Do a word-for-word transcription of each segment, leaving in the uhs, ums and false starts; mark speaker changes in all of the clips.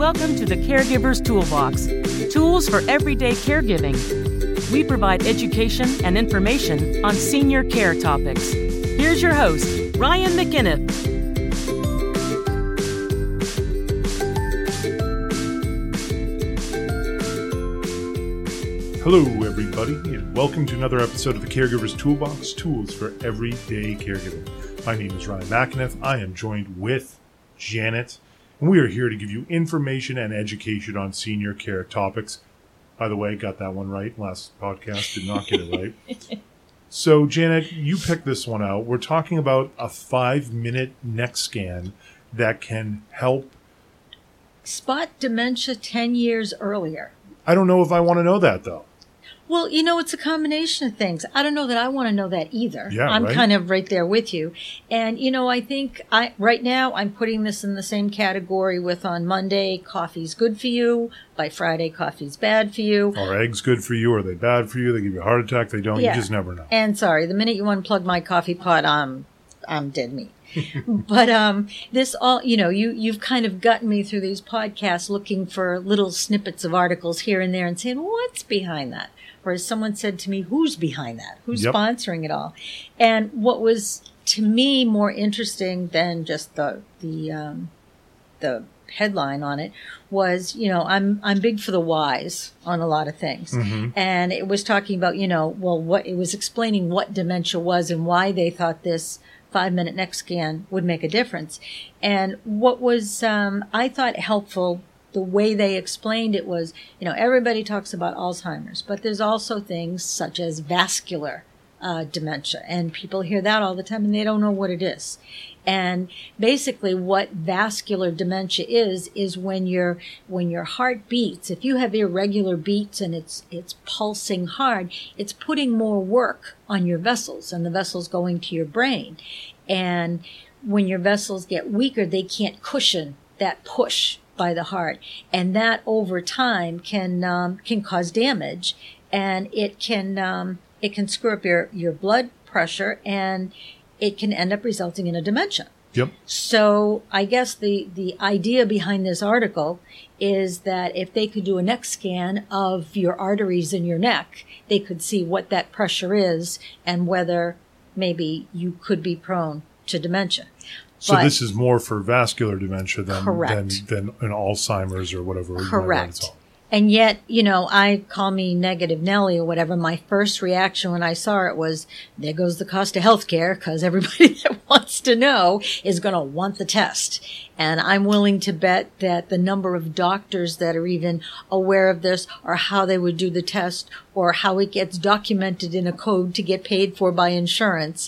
Speaker 1: Welcome to the Caregiver's Toolbox, tools for everyday caregiving. We provide education and information on senior care topics. Here's your host, Ryan McInniff.
Speaker 2: Hello, everybody, and welcome to another episode of the Caregiver's Toolbox, tools for everyday caregiving. My name is Ryan McInniff. I am joined with Janet, and we are here to give you information and education on senior care topics. By the way, got that one right. Last podcast did not get it right. So, Janet, you picked this one out. We're talking about a five-minute neck scan that can help
Speaker 3: spot dementia ten years earlier.
Speaker 2: I don't know if I want to know that, though.
Speaker 3: Well, you know, it's a combination of things. I don't know that I want to know that either.
Speaker 2: Yeah,
Speaker 3: I'm
Speaker 2: right?
Speaker 3: kind of right there with you. And, you know, I think I right now I'm putting this in the same category with on Monday, coffee's good for you. By Friday, coffee's bad for you.
Speaker 2: Are eggs good for you? Are they bad for you? They give you a heart attack? They don't?
Speaker 3: Yeah.
Speaker 2: You just never know.
Speaker 3: And sorry, the minute you unplug my coffee pot, I'm, I'm dead meat. But um, this all, you know, you, you've kind of gotten me through these podcasts looking for little snippets of articles here and there and saying, what's behind that? Or as someone said to me, who's behind that? Who's
Speaker 2: Yep.
Speaker 3: sponsoring it all? And what was, to me, more interesting than just the the um, the headline on it was, you know, I'm I'm big for the whys on a lot of things.
Speaker 2: Mm-hmm.
Speaker 3: And it was talking about, you know, well, what it was explaining what dementia was and why they thought this five-minute neck scan would make a difference. And what was, um, I thought, helpful, the way they explained it was, you know, everybody talks about Alzheimer's, but there's also things such as vascular uh, dementia. And people hear that all the time, and they don't know what it is. And basically what vascular dementia is, is when your when your heart beats, if you have irregular beats and it's it's pulsing hard, it's putting more work on your vessels and the vessels going to your brain. And when your vessels get weaker, they can't cushion that push by the heart. And that over time can um, can cause damage, and it can um, it can screw up your, your blood pressure, and it can end up resulting in a dementia.
Speaker 2: Yep.
Speaker 3: So I guess the, the idea behind this article is that if they could do a neck scan of your arteries in your neck, they could see what that pressure is and whether maybe you could be prone to dementia.
Speaker 2: So
Speaker 3: But-
Speaker 2: this is more for vascular dementia than than,
Speaker 3: Correct.
Speaker 2: than an Alzheimer's or whatever. whatever it's
Speaker 3: Correct.
Speaker 2: called.
Speaker 3: And yet, you know, I call me Negative Nelly or whatever. My first reaction when I saw it was, there goes the cost of healthcare, because everybody that wants to know is going to want the test. And I'm willing to bet that the number of doctors that are even aware of this, or how they would do the test, or how it gets documented in a code to get paid for by insurance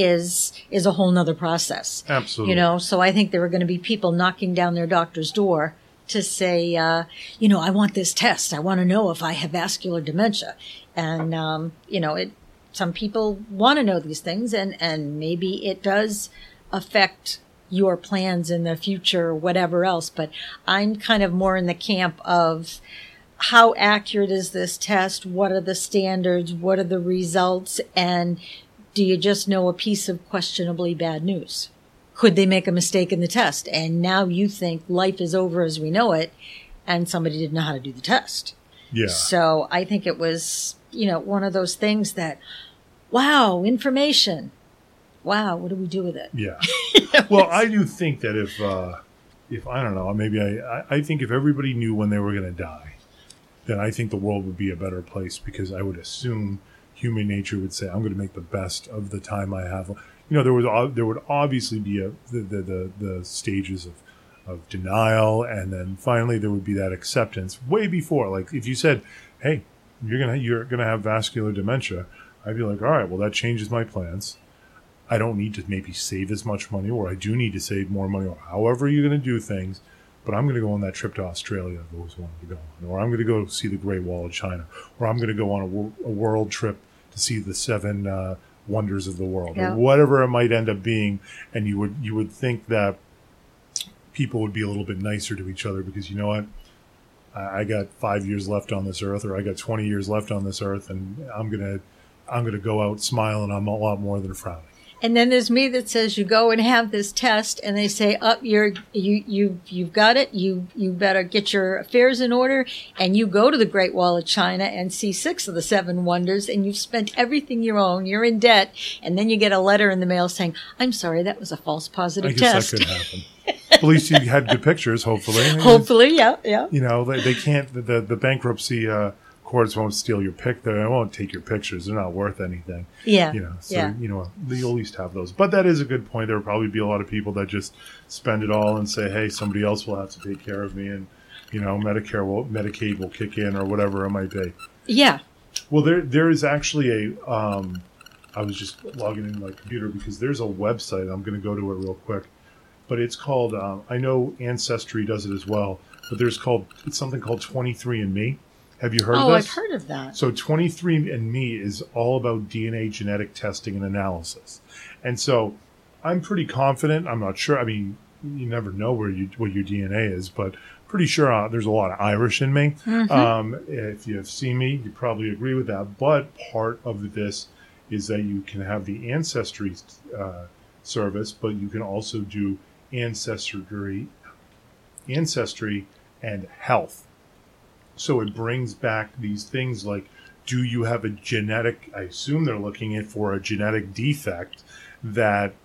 Speaker 3: is is a whole nother process.
Speaker 2: Absolutely.
Speaker 3: You know, so I think there are going to be people knocking down their doctor's door to say, uh, you know, I want this test. I want to know if I have vascular dementia. And, um, you know, it, some people want to know these things, and, and maybe it does affect your plans in the future or whatever else. But I'm kind of more in the camp of how accurate is this test? What are the standards? What are the results? And do you just know a piece of questionably bad news? Could they make a mistake in the test? And now you think life is over as we know it, and somebody didn't know how to do the test.
Speaker 2: Yeah.
Speaker 3: So I think it was, you know, one of those things that, wow, information. Wow, what do we do with it?
Speaker 2: Yeah. Well, I do think that if, uh, if I don't know, maybe I, I, I think if everybody knew when they were going to die, then I think the world would be a better place, because I would assume human nature would say, I'm going to make the best of the time I have. You know, there was there would obviously be a, the, the, the, the stages of, of denial, and then finally there would be that acceptance way before. Like if you said, hey, you're gonna you're gonna have vascular dementia, I'd be like, all right, well, that changes my plans. I don't need to maybe save as much money, or I do need to save more money, or however you're going to do things. But I'm going to go on that trip to Australia I've always wanted to go on, or I'm going to go see the Great Wall of China, or I'm going to go on a, wor- a world trip to see the seven uh, wonders of the world,
Speaker 3: Yeah.
Speaker 2: or whatever it might end up being. And you would you would think that people would be a little bit nicer to each other, because you know what? I I got five years left on this earth, or I got twenty years left on this earth, and I'm gonna I'm gonna go out smiling. I'm a lot more than frowning.
Speaker 3: And then there's me that says you go and have this test, and they say, "Up, oh, you're you you you've got it. You you better get your affairs in order." And you go to the Great Wall of China and see six of the seven wonders, and you've spent everything you own. You're in debt, and then you get a letter in the mail saying, "I'm sorry, that was a false positive
Speaker 2: I guess
Speaker 3: test."
Speaker 2: that could happen. At least you had good pictures, hopefully.
Speaker 3: Hopefully, yeah, yeah.
Speaker 2: You know, they, they can't. The the, the bankruptcy. Uh, courts won't steal your pic. They won't take your pictures. They're not worth anything.
Speaker 3: Yeah.
Speaker 2: You know, so,
Speaker 3: yeah.
Speaker 2: you know, you'll at least have those. But that is a good point. There will probably be a lot of people that just spend it all and say, hey, somebody else will have to take care of me. And, you know, Medicare will, Medicaid will kick in or whatever it might be.
Speaker 3: Yeah.
Speaker 2: Well, there, there is actually a, um, I was just logging into my computer because there's a website. I'm going to go to it real quick. But it's called, um, I know Ancestry does it as well, but there's called, it's something called twenty-three and me. Have you heard
Speaker 3: oh,
Speaker 2: of this?
Speaker 3: I've heard of that.
Speaker 2: So twenty-three and me is all about D N A genetic testing and analysis. And so I'm pretty confident. I'm not sure. I mean, you never know where you what your D N A is, but pretty sure uh, there's a lot of Irish in me. Mm-hmm. Um, if you've seen me, you probably agree with that. But part of this is that you can have the Ancestry uh, service, but you can also do ancestry, ancestry and health. So it brings back these things like, do you have a genetic, I assume they're looking at for a genetic defect that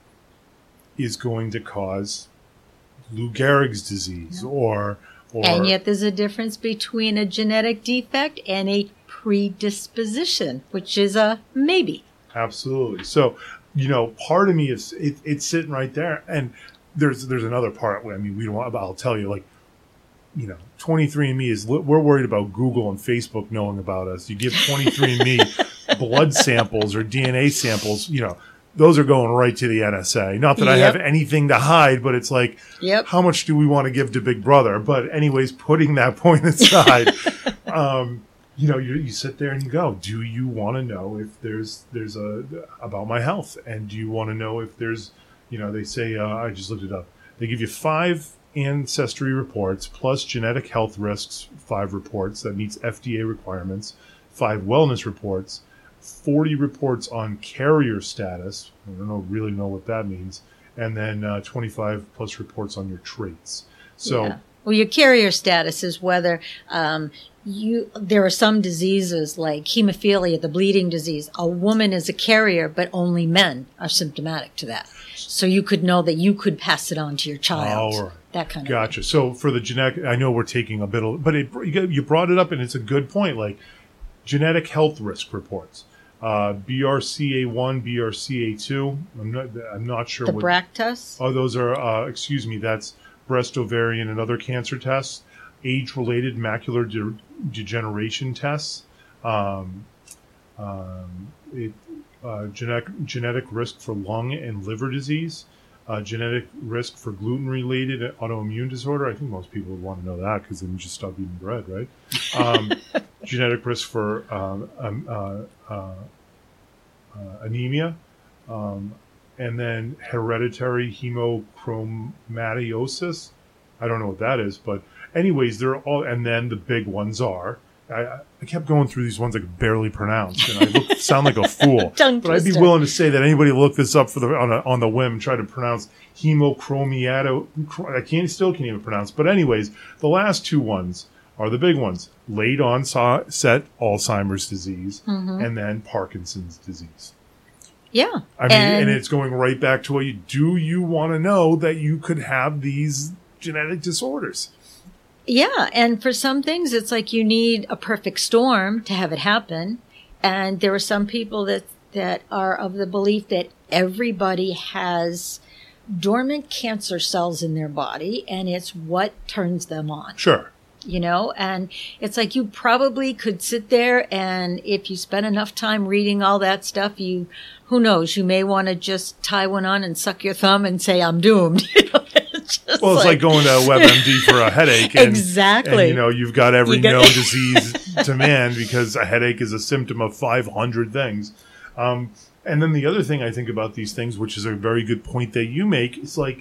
Speaker 2: is going to cause Lou Gehrig's disease yeah. or, or...
Speaker 3: And yet there's a difference between a genetic defect and a predisposition, which is a maybe.
Speaker 2: Absolutely. So, you know, part of me is, it, it's sitting right there. And there's there's another part, I mean, we don't want, I'll tell you, like, you know, twenty-three and me is, we're worried about Google and Facebook knowing about us. You give twenty-three and me blood samples or D N A samples, you know, those are going right to the N S A. Not that yep. I have anything to hide, but it's like,
Speaker 3: yep.
Speaker 2: how much do we want to give to Big Brother? But anyways, putting that point aside, um, you know, you, you sit there and you go, do you want to know if there's, there's a, about my health? And do you want to know if there's, you know, they say, uh, I just looked it up. They give you five ancestry reports plus genetic health risks, five reports that meets F D A requirements, five wellness reports, forty reports on carrier status. I don't know, really know what that means. And then uh, twenty-five plus reports on your traits. So,
Speaker 3: yeah. Well, your carrier status is whether um, you, there are some diseases like hemophilia, the bleeding disease. A woman is a carrier, but only men are symptomatic to that. So you could know that you could pass it on to your child.
Speaker 2: All right.
Speaker 3: That kind of
Speaker 2: Gotcha.
Speaker 3: thing.
Speaker 2: So for the genetic, I know we're taking a bit of, but it, you brought it up and it's a good point. Like genetic health risk reports, uh, B R C A one, B R C A two. I'm not, I'm not sure.
Speaker 3: The
Speaker 2: what,
Speaker 3: B R C A tests?
Speaker 2: Oh, those are, uh, excuse me, that's breast, ovarian, and other cancer tests, age-related macular de- degeneration tests, um, um, it, uh, genetic, genetic risk for lung and liver disease, uh, genetic risk for gluten-related autoimmune disorder. I think most people would want to know that because then you just stop eating bread, right? Um, genetic risk for um, um, uh, uh, uh, anemia, um, and then hereditary hemochromatosis. I don't know what that is, but anyways, they're all, and then the big ones are, I, I kept going through these ones I could barely pronounce, and I look, sound like a fool. But I'd be willing to say that anybody look this up for the on, a, on the whim, try to pronounce hemochromiato. I can't still can't even pronounce. But anyways, the last two ones are the big ones: late onset Alzheimer's disease, mm-hmm. and then Parkinson's disease.
Speaker 3: Yeah,
Speaker 2: I mean, and, and it's going right back to what you do. You want to know that you could have these genetic disorders.
Speaker 3: Yeah, and for some things, it's like you need a perfect storm to have it happen. And there are some people that, that are of the belief that everybody has dormant cancer cells in their body, and it's what turns them on.
Speaker 2: Sure.
Speaker 3: You know, and it's like you probably could sit there, and if you spend enough time reading all that stuff, you, who knows, you may want to just tie one on and suck your thumb and say, I'm doomed. You know? Just
Speaker 2: well, it's like, like going to WebMD for a headache. And,
Speaker 3: exactly.
Speaker 2: And, you know, you've got every
Speaker 3: you got-
Speaker 2: known disease to man because a headache is a symptom of five hundred things. Um, and then the other thing I think about these things, which is a very good point that you make, is like,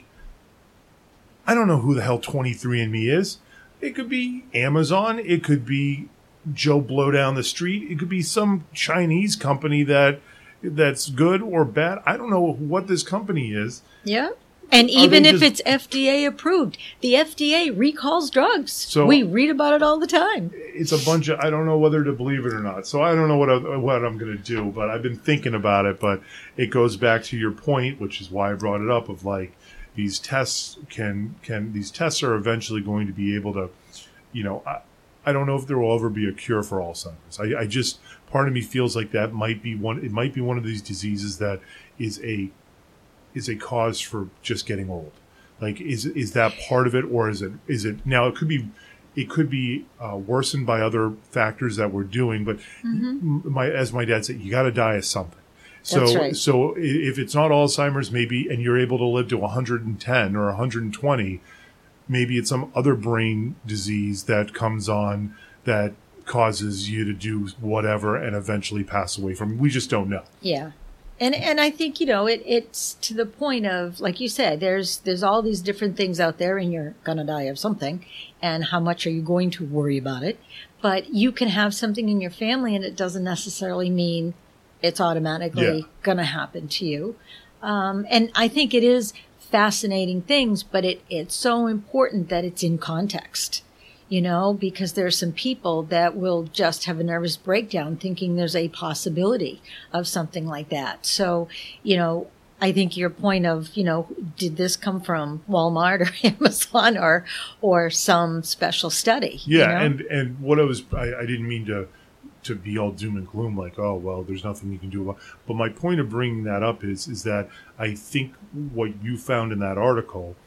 Speaker 2: I don't know who the hell twenty-three and me is. It could be Amazon. It could be Joe Blow down the street. It could be some Chinese company that that's good or bad. I don't know what this company is.
Speaker 3: Yeah. And even if
Speaker 2: just,
Speaker 3: it's F D A approved, the F D A recalls drugs.
Speaker 2: So
Speaker 3: we read about it all the time.
Speaker 2: It's a bunch of, I don't know whether to believe it or not. So I don't know what, I, what I'm going to do, but I've been thinking about it. But it goes back to your point, which is why I brought it up, of like these tests can, can these tests are eventually going to be able to, you know, I, I don't know if there will ever be a cure for Alzheimer's. I, I just, part of me feels like that might be one, it might be one of these diseases that is a, is a cause for just getting old. Like, is is that part of it, or is it is it now? It could be, it could be uh, worsened by other factors that we're doing. But mm-hmm. my, as my dad said, you got to die of something. So,
Speaker 3: That's right.
Speaker 2: so if it's not Alzheimer's, maybe, and you're able to live to one hundred ten or one hundred twenty, maybe it's some other brain disease that comes on that causes you to do whatever and eventually pass away from it. We just don't know.
Speaker 3: Yeah. And and I think, you know, it, it's to the point of, like you said, there's there's all these different things out there, and you're going to die of something. And how much are you going to worry about it? But you can have something in your family, and it doesn't necessarily mean it's automatically
Speaker 2: yeah.
Speaker 3: going to happen to you. Um, and I think it is fascinating things, but it it's so important that it's in context. You know, because there's some people that will just have a nervous breakdown thinking there's a possibility of something like that. So, you know, I think your point of, you know, did this come from Walmart or Amazon or or some special study?
Speaker 2: Yeah,
Speaker 3: you know?
Speaker 2: and and what I was, I, I didn't mean to to be all doom and gloom, like, oh, well, there's nothing you can do about. But my point of bringing that up is is that I think what you found in that article,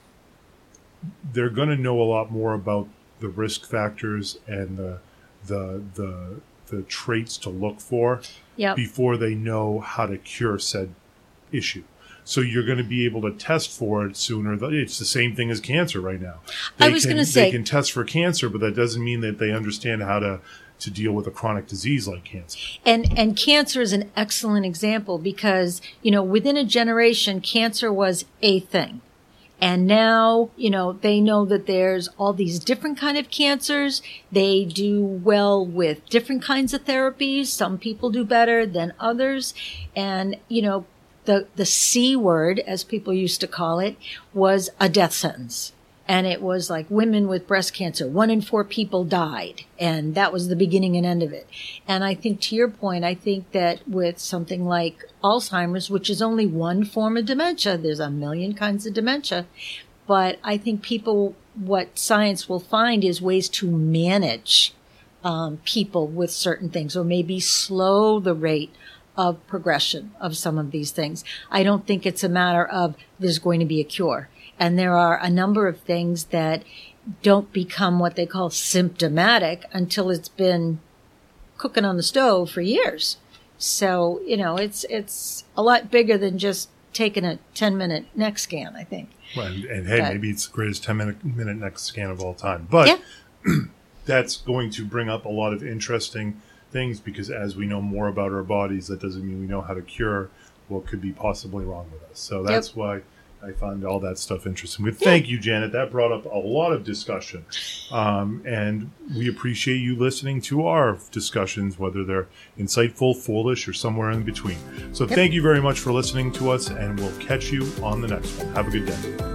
Speaker 2: they're going to know a lot more about the risk factors and the the the the traits to look for
Speaker 3: yep.
Speaker 2: before they know how to cure said issue. So you're going to be able to test for it sooner. It's the same thing as cancer right now. They
Speaker 3: I was
Speaker 2: can,
Speaker 3: going to say
Speaker 2: they can test for cancer, but that doesn't mean that they understand how to to deal with a chronic disease like cancer.
Speaker 3: And and cancer is an excellent example because, you know, within a generation, cancer was a thing. And now, you know, they know that there's all these different kind of cancers. They do well with different kinds of therapies. Some people do better than others. And, you know, the, the C word, as people used to call it, was a death sentence. And it was like women with breast cancer. One in four people died. And that was the beginning and end of it. And I think to your point, I think that with something like Alzheimer's, which is only one form of dementia, there's a million kinds of dementia. But I think people, what science will find is ways to manage um, people with certain things, or maybe slow the rate of progression of some of these things. I don't think it's a matter of there's going to be a cure. And there are a number of things that don't become what they call symptomatic until it's been cooking on the stove for years. So, you know, it's it's a lot bigger than just taking a ten-minute neck scan, I think.
Speaker 2: Well, and, and hey,
Speaker 3: but,
Speaker 2: maybe it's the greatest ten-minute minute neck scan of all time. But
Speaker 3: yeah.
Speaker 2: that's going to bring up a lot of interesting things because as we know more about our bodies, that doesn't mean we know how to cure what could be possibly wrong with us. So that's yep. why I find all that stuff interesting. But thank you, Janet. That brought up a lot of discussion. Um, and we appreciate you listening to our discussions, whether they're insightful, foolish, or somewhere in between. So yep. thank you very much for listening to us, and we'll catch you on the next one. Have a good day.